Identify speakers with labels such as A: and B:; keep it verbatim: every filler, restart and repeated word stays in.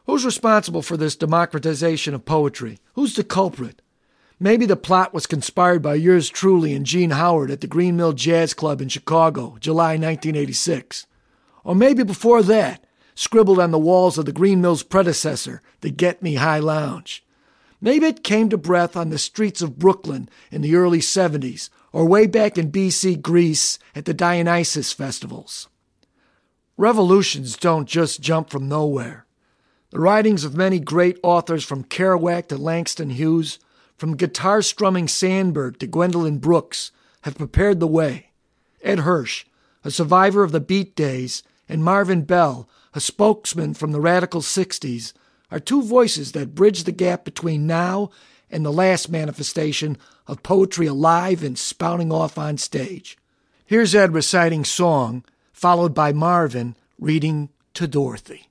A: Who's responsible for this democratization of poetry? Who's the culprit? Maybe the plot was conspired by yours truly and Gene Howard at the Green Mill Jazz Club in Chicago, July nineteen eighty-six. Or maybe before that, scribbled on the walls of the Green Mill's predecessor, the Get Me High Lounge. Maybe it came to breath on the streets of Brooklyn in the early seventies, or way back in B C Greece at the Dionysus festivals. Revolutions don't just jump from nowhere. The writings of many great authors from Kerouac to Langston Hughes, from guitar-strumming Sandberg to Gwendolyn Brooks, have prepared the way. Ed Hirsch, a survivor of the Beat Days, and Marvin Bell, a spokesman from the Radical sixties, are two voices that bridge the gap between now and the last manifestation of poetry alive and spouting off on stage. Here's Ed reciting Song, followed by Marvin reading to Dorothy.